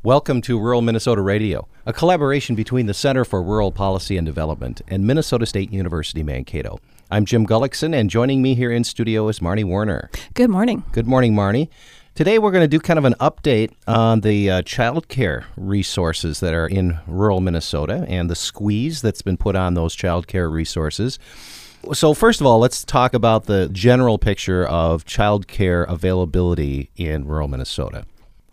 Welcome to Rural Minnesota Radio, a collaboration between the Center for Rural Policy and Development and Minnesota State University Mankato. I'm Jim Gullickson, and joining me here in studio is Marnie Warner. Good morning. Good morning, Marnie. Today we're going to do kind of an update on the child care resources that are in rural Minnesota and the squeeze that's been put on those child care resources. So first of all, let's talk about the general picture of child care availability in rural Minnesota.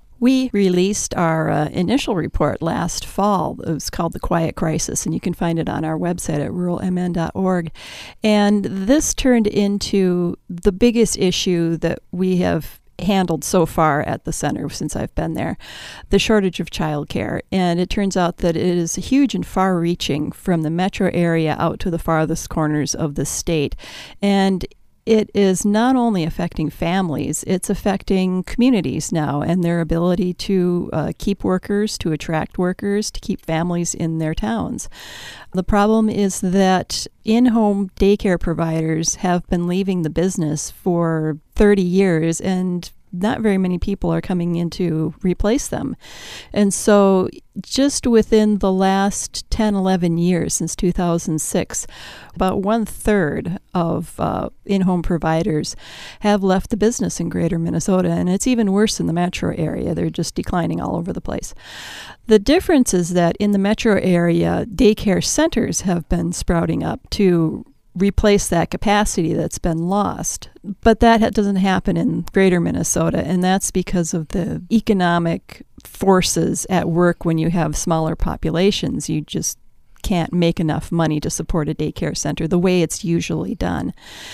We released our initial report last fall. It was called The Quiet Crisis, and you can find it on our website at ruralmn.org. And this turned into the biggest issue that we have handled so far at the center since I've been there, the shortage of childcare. And it turns out that it is huge and far-reaching from the metro area out to the farthest corners of the state. And it is not only affecting families, it's affecting communities now and their ability to keep workers, to attract workers, to keep families in their towns. The problem is that in-home daycare providers have been leaving the business for 30 years, and not very many people are coming in to replace them. And so just within the last 10, 11 years, since 2006, about 1/3 of in-home providers have left the business in greater Minnesota, and it's even worse in the metro area. They're just declining all over the place. The difference is that in the metro area, daycare centers have been sprouting up to replace that capacity that's been lost. But that doesn't happen in greater Minnesota, and that's because of the economic forces at work when you have smaller populations. You just can't make enough money to support a daycare center the way it's usually done.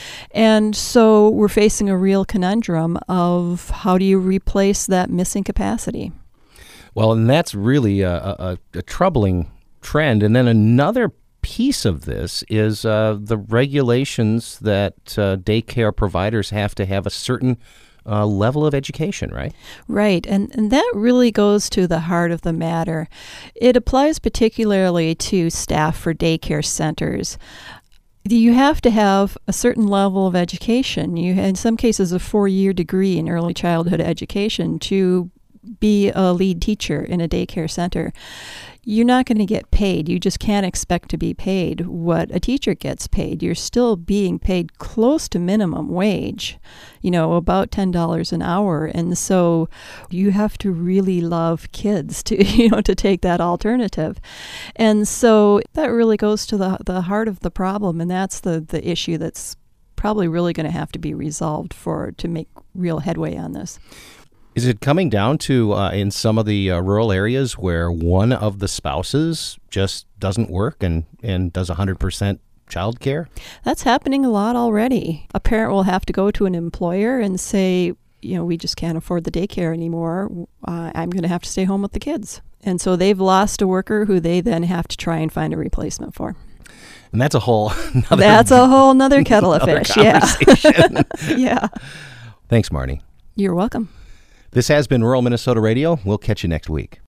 And so we're facing a real conundrum of how do you replace that missing capacity? Well, and that's really a troubling trend. And then another piece of this is the regulations that daycare providers have to have a certain level of education, right? Right, and that really goes to the heart of the matter. It applies particularly to staff for daycare centers. You have to have a certain level of education. In some cases, a 4-year degree in early childhood education to be a lead teacher in a daycare center. You're not going to get paid. You just can't expect to be paid what a teacher gets paid. You're still being paid close to minimum wage, about $10 an hour. And so you have to really love kids to, to take that alternative. And so that really goes to the heart of the problem. And that's the issue that's probably really going to have to be resolved to make real headway on this. Is it coming down to, in some of the rural areas where one of the spouses just doesn't work and does 100% child care? That's happening a lot already. A parent will have to go to an employer and say, we just can't afford the daycare anymore. I'm going to have to stay home with the kids. And so they've lost a worker who they then have to try and find a replacement for. And that's a whole nother... That's a whole nother kettle of fish, yeah. Yeah. Thanks, Marnie. You're welcome. This has been Rural Minnesota Radio. We'll catch you next week.